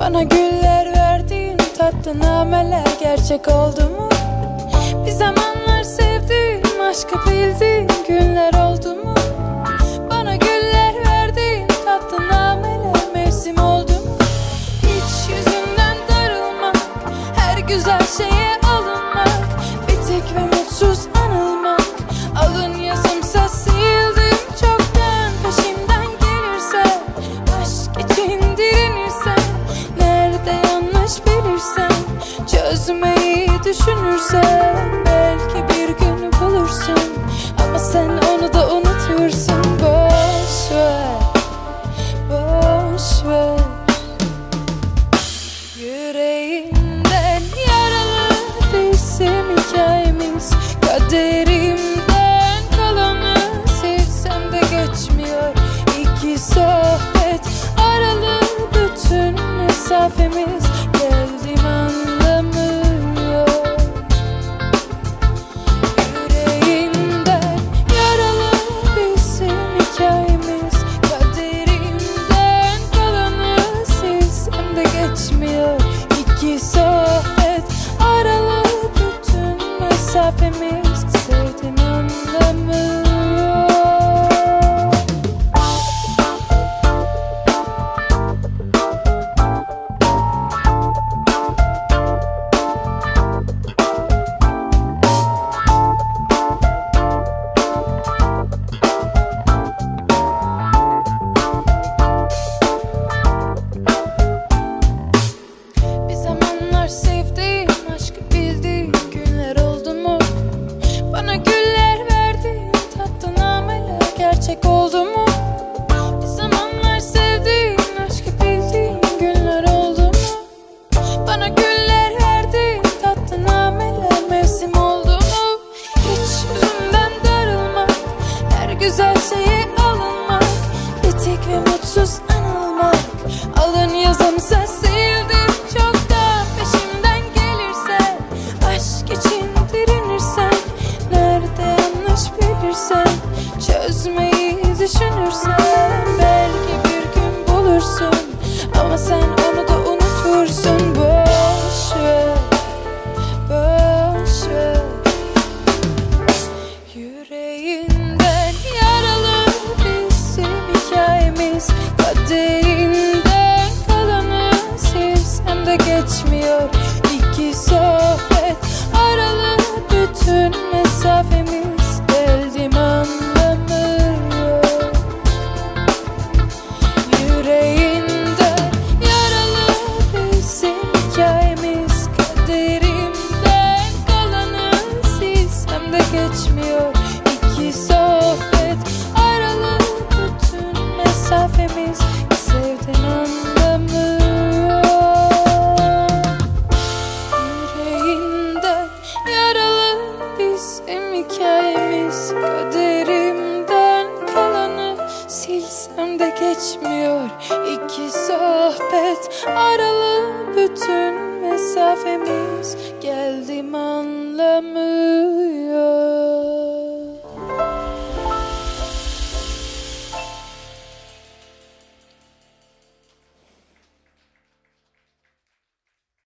Bana güller verdiğin tatlı nameler gerçek oldu mu? Bir zamanlar sevdiğim, aşkı bildiğin günler oldu mu? Bana güller verdiğin tatlı nameler mevsim oldu mu? Hiç yüzünden darılmak, her güzel şeye alınmak, bitik ve mutsuz anılmak. Alın yazımsa sildim çoktan, peşimden gelirsen, aşk için direnirsen, nerede yanlış bilirsen, çözmeyi düşünürsen, belki bir gün bulursun. Ama sen onu da unutursun. Boş ver, boş ver. Yüreğimden yaralı bizim hikayemiz, kaderimden kalanı silsem de geçmiyor. İki sohbet aralı bütün mesafemiz, geldim anlamıyor. Yüreğimden yaralı bizim hikayemiz, kaderimden kalanı silsem de geçmiyor. İki sohbet aralı bütün mesafemiz, sevdim anlamıyor. Bir zamanlar sevdiğim, aşkı bildiğim günler oldu mu? Bana güller verdiğin tatlı nameler gerçek oldu mu? Bir zamanlar sevdiğim, aşkı bildiğin günler oldu mu? Bana güller verdiğin tatlı nameler mevsim oldu mu? Hiç yüzümden darılmak, her güzel şeye alınmak, bitik ve mutsuz anılmak. Alın yazımsa sildim çoktan, peşimden gelirsen, aşk için direnirsen, nerede yanlış bilirsen, çözmeyi düşünürsen, belki bir gün bulursun. Ama sen onu da unutursun. Boş ver, boş ver. Yüreğinden yaralı bizim hikayemiz, kaderinden kalanı silsem de geçmiyor.